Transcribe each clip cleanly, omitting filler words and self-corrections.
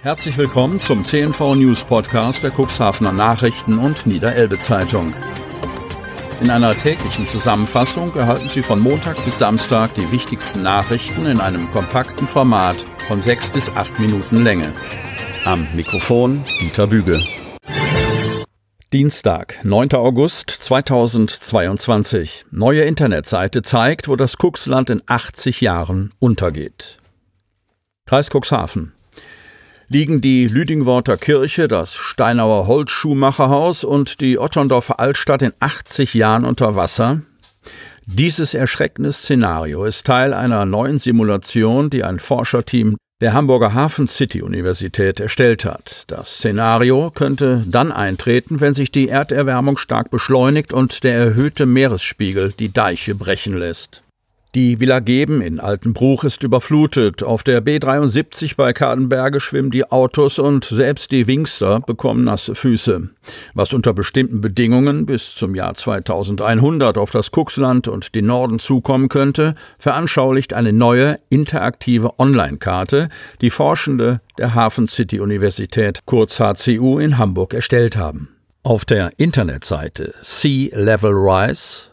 Herzlich willkommen zum CNV News Podcast der Cuxhavener Nachrichten und Niederelbe Zeitung. In einer täglichen Zusammenfassung erhalten Sie von Montag bis Samstag die wichtigsten Nachrichten in einem kompakten Format von 6 bis 8 Minuten Länge. Am Mikrofon Dieter Büge. Dienstag, 9. August 2022. Neue Internetseite zeigt, wo das Cuxland in 80 Jahren untergeht. Kreis Cuxhaven. Liegen die Lüdingworter Kirche, das Steinauer Holzschuhmacherhaus und die Otterndorfer Altstadt in 80 Jahren unter Wasser? Dieses erschreckende Szenario ist Teil einer neuen Simulation, die ein Forscherteam der Hamburger Hafen City Universität erstellt hat. Das Szenario könnte dann eintreten, wenn sich die Erderwärmung stark beschleunigt und der erhöhte Meeresspiegel die Deiche brechen lässt. Die Villa Geben in Altenbruch ist überflutet. Auf der B73 bei Kadenberge schwimmen die Autos und selbst die Wingster bekommen nasse Füße. Was unter bestimmten Bedingungen bis zum Jahr 2100 auf das Cuxland und den Norden zukommen könnte, veranschaulicht eine neue, interaktive Online-Karte, die Forschende der Hafen City Universität, kurz HCU, in Hamburg erstellt haben. Auf der Internetseite sealevelrise.hcu-hamburg.de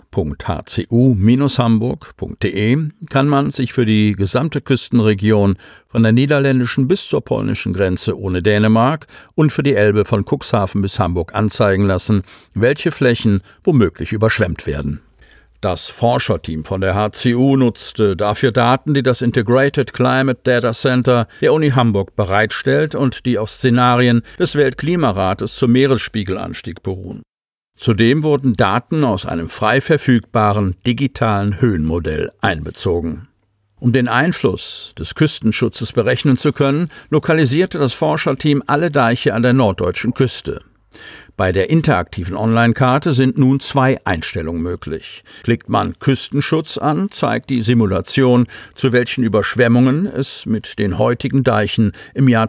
kann man sich für die gesamte Küstenregion von der niederländischen bis zur polnischen Grenze ohne Dänemark und für die Elbe von Cuxhaven bis Hamburg anzeigen lassen, welche Flächen womöglich überschwemmt werden. Das Forscherteam von der HCU nutzte dafür Daten, die das Integrated Climate Data Center der Uni Hamburg bereitstellt und die auf Szenarien des Weltklimarates zum Meeresspiegelanstieg beruhen. Zudem wurden Daten aus einem frei verfügbaren digitalen Höhenmodell einbezogen. Um den Einfluss des Küstenschutzes berechnen zu können, lokalisierte das Forscherteam alle Deiche an der norddeutschen Küste. Bei der interaktiven Online-Karte sind nun 2 Einstellungen möglich. Klickt man Küstenschutz an, zeigt die Simulation, zu welchen Überschwemmungen es mit den heutigen Deichen im Jahr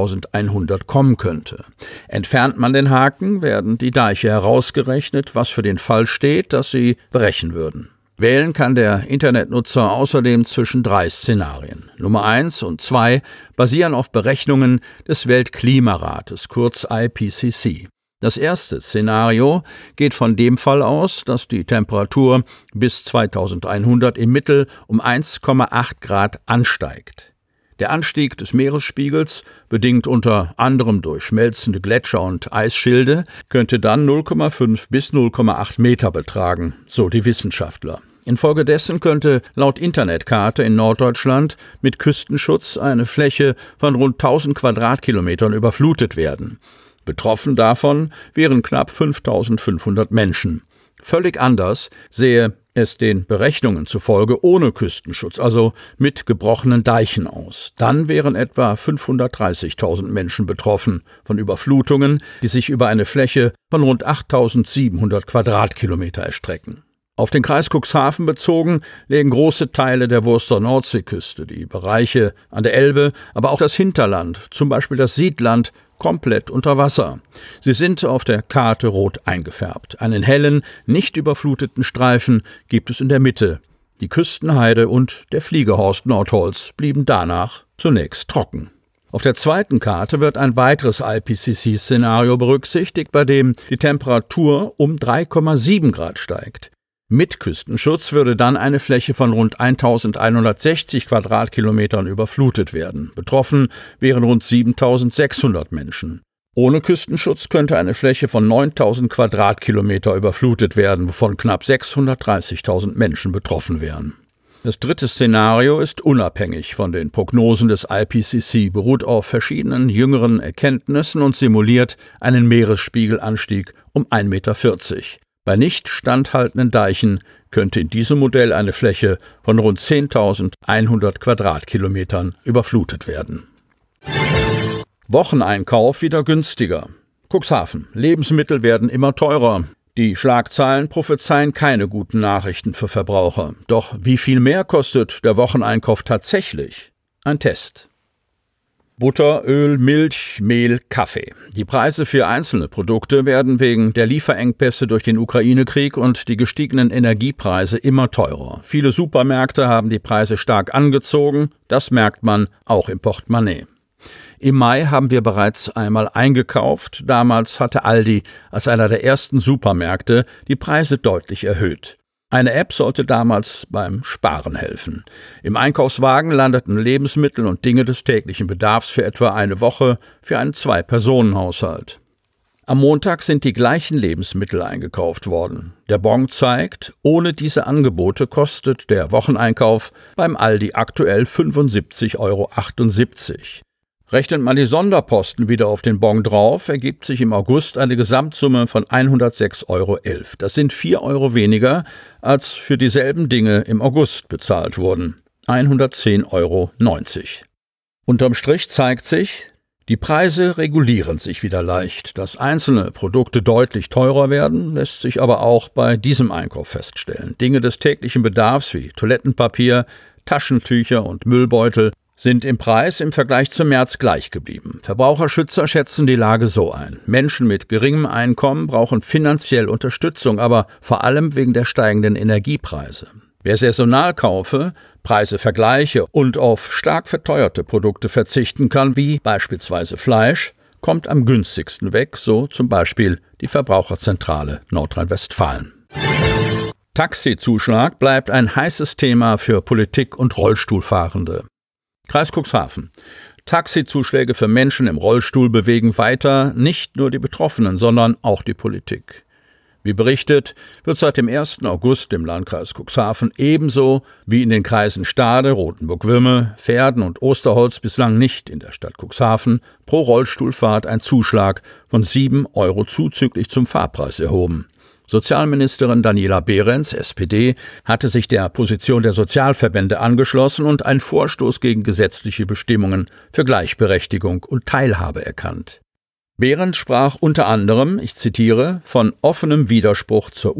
2100 kommen könnte. Entfernt man den Haken, werden die Deiche herausgerechnet, was für den Fall steht, dass sie brechen würden. Wählen kann der Internetnutzer außerdem zwischen 3 Szenarien. Nummer 1 und 2 basieren auf Berechnungen des Weltklimarates, kurz IPCC. Das erste Szenario geht von dem Fall aus, dass die Temperatur bis 2100 im Mittel um 1,8 Grad ansteigt. Der Anstieg des Meeresspiegels, bedingt unter anderem durch schmelzende Gletscher und Eisschilde, könnte dann 0,5 bis 0,8 Meter betragen, so die Wissenschaftler. Infolgedessen könnte laut Internetkarte in Norddeutschland mit Küstenschutz eine Fläche von rund 1000 Quadratkilometern überflutet werden. Betroffen davon wären knapp 5.500 Menschen. Völlig anders sähe es den Berechnungen zufolge ohne Küstenschutz, also mit gebrochenen Deichen aus. Dann wären etwa 530.000 Menschen betroffen von Überflutungen, die sich über eine Fläche von rund 8.700 Quadratkilometer erstrecken. Auf den Kreis Cuxhaven bezogen liegen große Teile der Wurster Nordseeküste, die Bereiche an der Elbe, aber auch das Hinterland, zum Beispiel das Siedland, komplett unter Wasser. Sie sind auf der Karte rot eingefärbt. Einen hellen, nicht überfluteten Streifen gibt es in der Mitte. Die Küstenheide und der Fliegehorst Nordholz blieben danach zunächst trocken. Auf der zweiten Karte wird ein weiteres IPCC-Szenario berücksichtigt, bei dem die Temperatur um 3,7 Grad steigt. Mit Küstenschutz würde dann eine Fläche von rund 1.160 Quadratkilometern überflutet werden. Betroffen wären rund 7.600 Menschen. Ohne Küstenschutz könnte eine Fläche von 9.000 Quadratkilometer überflutet werden, wovon knapp 630.000 Menschen betroffen wären. Das dritte Szenario ist unabhängig von den Prognosen des IPCC, beruht auf verschiedenen jüngeren Erkenntnissen und simuliert einen Meeresspiegelanstieg um 1,40 Meter. Bei nicht standhaltenden Deichen könnte in diesem Modell eine Fläche von rund 10.100 Quadratkilometern überflutet werden. Wocheneinkauf wieder günstiger. Cuxhaven. Lebensmittel werden immer teurer. Die Schlagzeilen prophezeien keine guten Nachrichten für Verbraucher. Doch wie viel mehr kostet der Wocheneinkauf tatsächlich? Ein Test. Butter, Öl, Milch, Mehl, Kaffee. Die Preise für einzelne Produkte werden wegen der Lieferengpässe durch den Ukraine-Krieg und die gestiegenen Energiepreise immer teurer. Viele Supermärkte haben die Preise stark angezogen, das merkt man auch im Portemonnaie. Im Mai haben wir bereits einmal eingekauft. Damals hatte Aldi als einer der ersten Supermärkte die Preise deutlich erhöht. Eine App sollte damals beim Sparen helfen. Im Einkaufswagen landeten Lebensmittel und Dinge des täglichen Bedarfs für etwa eine Woche für einen Zwei-Personen-Haushalt. Am Montag sind die gleichen Lebensmittel eingekauft worden. Der Bon zeigt, ohne diese Angebote kostet der Wocheneinkauf beim Aldi aktuell 75,78 €. Rechnet man die Sonderposten wieder auf den Bon drauf, ergibt sich im August eine Gesamtsumme von 106,11 €. Das sind 4 € weniger, als für dieselben Dinge im August bezahlt wurden. 110,90 €. Unterm Strich zeigt sich, die Preise regulieren sich wieder leicht. Dass einzelne Produkte deutlich teurer werden, lässt sich aber auch bei diesem Einkauf feststellen. Dinge des täglichen Bedarfs wie Toilettenpapier, Taschentücher und Müllbeutel sind im Preis im Vergleich zum März gleich geblieben. Verbraucherschützer schätzen die Lage so ein: Menschen mit geringem Einkommen brauchen finanziell Unterstützung, aber vor allem wegen der steigenden Energiepreise. Wer saisonal kaufe, Preise vergleiche und auf stark verteuerte Produkte verzichten kann, wie beispielsweise Fleisch, kommt am günstigsten weg, so zum Beispiel die Verbraucherzentrale Nordrhein-Westfalen. Taxizuschlag bleibt ein heißes Thema für Politik und Rollstuhlfahrende. Kreis Cuxhaven. Taxizuschläge für Menschen im Rollstuhl bewegen weiter nicht nur die Betroffenen, sondern auch die Politik. Wie berichtet, wird seit dem 1. August im Landkreis Cuxhaven ebenso wie in den Kreisen Stade, Rothenburg-Würme, Verden und Osterholz bislang nicht in der Stadt Cuxhaven pro Rollstuhlfahrt ein Zuschlag von 7 € zuzüglich zum Fahrpreis erhoben. Sozialministerin Daniela Behrens, SPD, hatte sich der Position der Sozialverbände angeschlossen und einen Vorstoß gegen gesetzliche Bestimmungen für Gleichberechtigung und Teilhabe erkannt. Behrens sprach unter anderem, ich zitiere, von offenem Widerspruch zur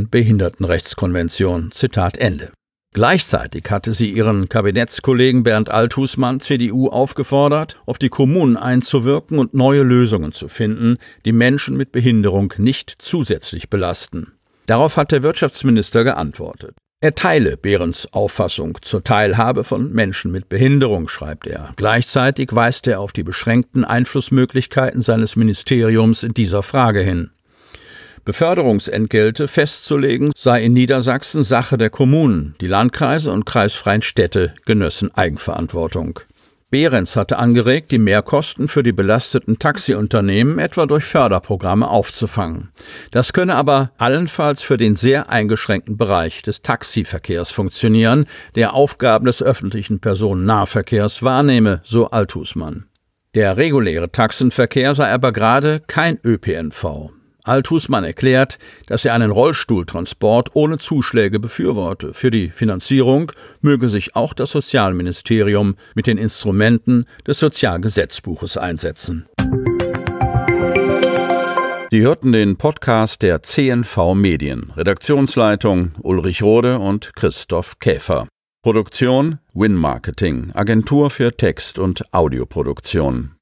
UN-Behindertenrechtskonvention. Zitat Ende. Gleichzeitig hatte sie ihren Kabinettskollegen Bernd Althusmann, CDU, aufgefordert, auf die Kommunen einzuwirken und neue Lösungen zu finden, die Menschen mit Behinderung nicht zusätzlich belasten. Darauf hat der Wirtschaftsminister geantwortet. Er teile Behrens Auffassung zur Teilhabe von Menschen mit Behinderung, schreibt er. Gleichzeitig weist er auf die beschränkten Einflussmöglichkeiten seines Ministeriums in dieser Frage hin. Beförderungsentgelte festzulegen sei in Niedersachsen Sache der Kommunen. Die Landkreise und kreisfreien Städte genössen Eigenverantwortung. Behrens hatte angeregt, die Mehrkosten für die belasteten Taxiunternehmen etwa durch Förderprogramme aufzufangen. Das könne aber allenfalls für den sehr eingeschränkten Bereich des Taxiverkehrs funktionieren, der Aufgaben des öffentlichen Personennahverkehrs wahrnehme, so Althusmann. Der reguläre Taxenverkehr sei aber gerade kein ÖPNV. Althusmann erklärt, dass er einen Rollstuhltransport ohne Zuschläge befürworte. Für die Finanzierung möge sich auch das Sozialministerium mit den Instrumenten des Sozialgesetzbuches einsetzen. Sie hörten den Podcast der CNV Medien. Redaktionsleitung Ulrich Rode und Christoph Käfer. Produktion Win Marketing, Agentur für Text- und Audioproduktion.